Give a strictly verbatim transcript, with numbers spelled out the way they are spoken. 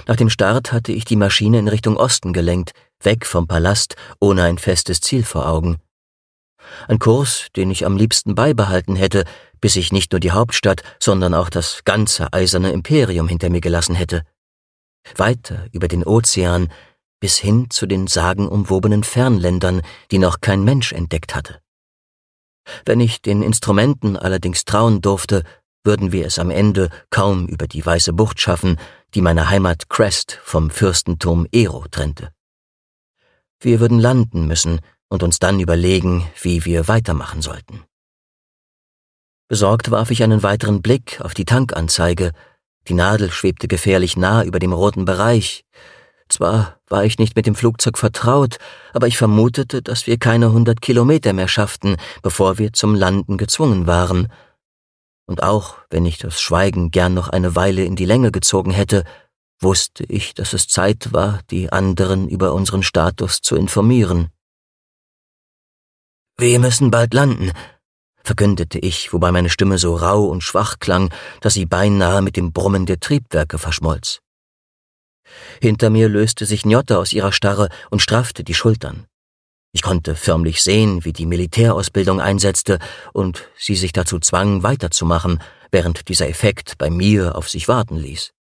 Nach dem Start hatte ich die Maschine in Richtung Osten gelenkt, weg vom Palast, ohne ein festes Ziel vor Augen. Ein Kurs, den ich am liebsten beibehalten hätte, bis ich nicht nur die Hauptstadt, sondern auch das ganze eiserne Imperium hinter mir gelassen hätte. Weiter über den Ozean, bis hin zu den sagenumwobenen Fernländern, die noch kein Mensch entdeckt hatte. Wenn ich den Instrumenten allerdings trauen durfte, würden wir es am Ende kaum über die Weiße Bucht schaffen, die meine Heimat Crest vom Fürstentum Ero trennte. Wir würden landen müssen und uns dann überlegen, wie wir weitermachen sollten. Besorgt warf ich einen weiteren Blick auf die Tankanzeige. Die Nadel schwebte gefährlich nah über dem roten Bereich. Zwar war ich nicht mit dem Flugzeug vertraut, aber ich vermutete, dass wir keine hundert Kilometer mehr schafften, bevor wir zum Landen gezwungen waren. Und auch wenn ich das Schweigen gern noch eine Weile in die Länge gezogen hätte, wusste ich, dass es Zeit war, die anderen über unseren Status zu informieren. »Wir müssen bald landen«, verkündete ich, wobei meine Stimme so rau und schwach klang, dass sie beinahe mit dem Brummen der Triebwerke verschmolz. Hinter mir löste sich Njotta aus ihrer Starre und straffte die Schultern. Ich konnte förmlich sehen, wie die Militärausbildung einsetzte und sie sich dazu zwang, weiterzumachen, während dieser Effekt bei mir auf sich warten ließ.